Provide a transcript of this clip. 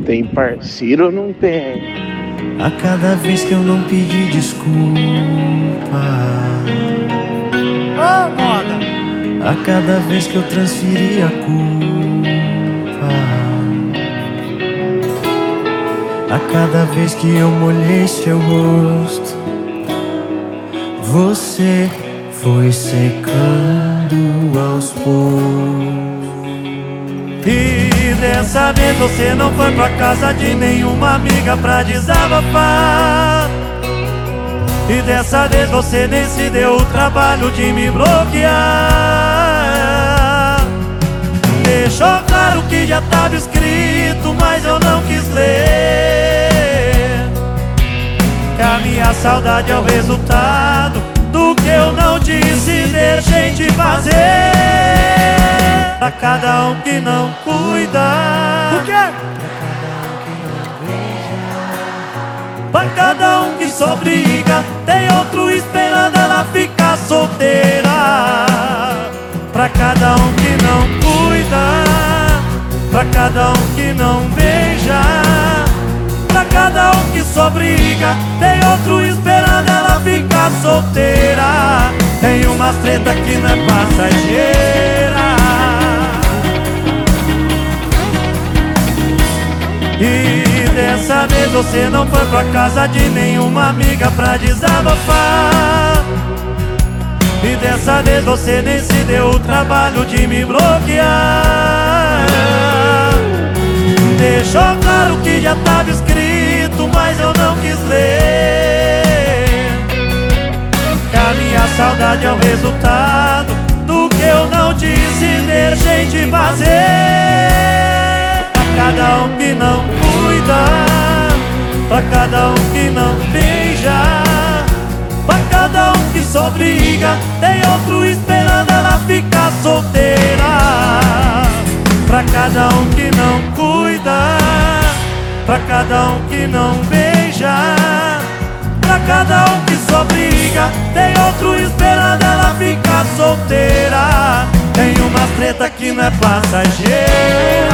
Tem parceiro ou não tem? A cada vez que eu não pedi desculpa, Ô, moda! a cada vez que eu transferi a culpa, a cada vez que eu molhei seu rosto, você foi secando aos poucos. E dessa vez você não foi pra casa de nenhuma amiga pra desabafar. E dessa vez você nem se deu o trabalho de me bloquear. Deixou claro que já tava escrito, mas eu não quis ler. Que a minha saudade é o resultado do que eu não disse, deixei de fazer. Pra cada um que não cuida, O quê? pra cada um que só briga, tem outro esperando ela ficar solteira. Pra cada um que não cuida, pra cada um que não beija, pra cada um que só briga, tem outro esperando ela ficar solteira. Tem umas treta que não é passageira. E dessa vez você não foi pra casa de nenhuma amiga pra desabafar. E dessa vez você nem se deu o trabalho de me bloquear. Deixou claro que já tava escrito, mas eu não quis ler. Que a minha saudade é o resultado do que eu não disse, deixei de fazer. Pra cada um que não cuida, pra cada um que não beija, pra cada um que só briga, tem outro esperando ela ficar solteira. Pra cada um que não cuida, pra cada um que não beija, pra cada um que só briga, tem outro esperando ela ficar solteira. Tem uma treta que não é passageira.